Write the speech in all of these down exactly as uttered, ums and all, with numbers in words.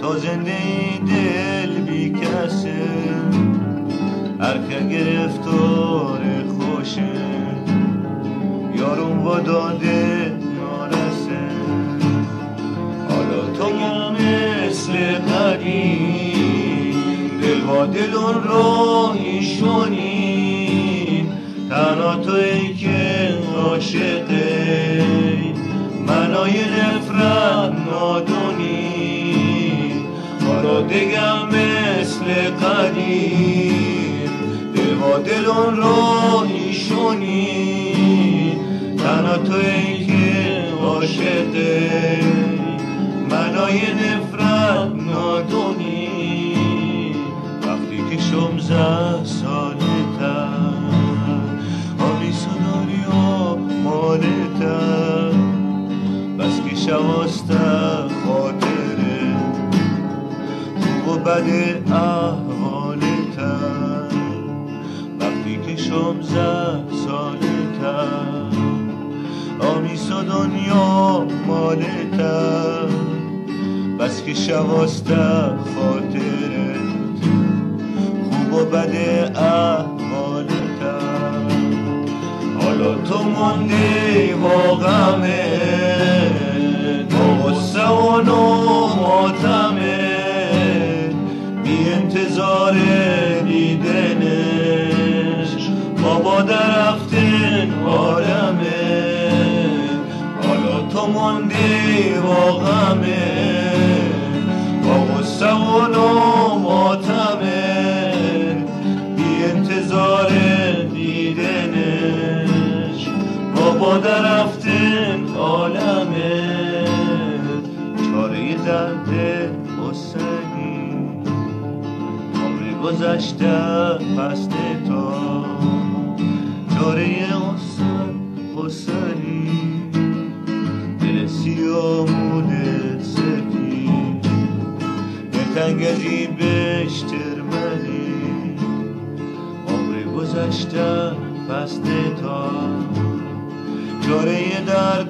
تا زنده این دل بی کسه، هر که گرفتار خوشه یارون و داده نارسه. حالا تو مثل قدیم دل با دلون راهیشونی، تنها تو ای که عاشقه منای نفرت نادونی. حالا دگم مثل قدیم دل با دلون راهیشونی، تنها تو ای که عاشقه منای نفرت نادونی. وقتی که شمزه سالتر آبی سناریا مالتر، بس که شواسته خاطره خوب و بد احوالتر. وقتی که شمزه سالتر آمیس و دنیا مالتر، بس که شواسته خاطرت خوب و بد احوالتر. حالا تو مونده با غمه با غصه و نماتمه، بی انتظار دیدنش بابا درفتن عالمه. حالا تو مونده با غمه با غصه و نماتمه، بی انتظار دیدنش بابا درفتن عالمه. چاره درد حسنی عمر گذشته پست تا، چاره حسن حسنی دل سیامون سفید، دلتنگزی بشترمنی عمر گذشته پست تا، چاره درد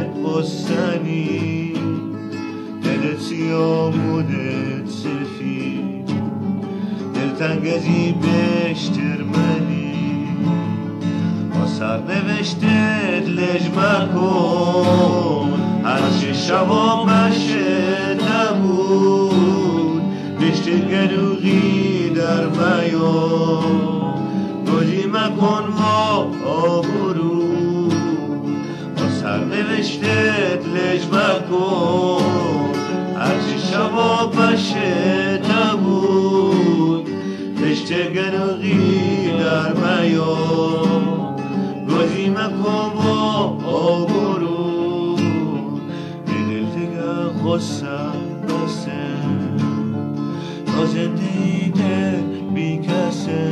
حسنی دل سیامون سفید، دلتنگزی بشترمنی. با سرنوشتت لجمه کن هرچه شبا مشته بود، بشت گلوغی در میان گلی مکن و آبرو. با سرنوشتت لجمه کن هرچه شبا مشته بود، بشت گلوغی در میان گلی مکن و آبرو. دل دیگه خواستم بسه تا زندگی دل بی کسه،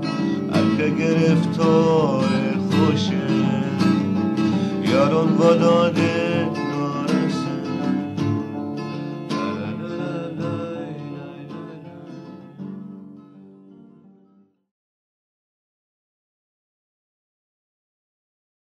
هر که گرفتار خوشه یارون و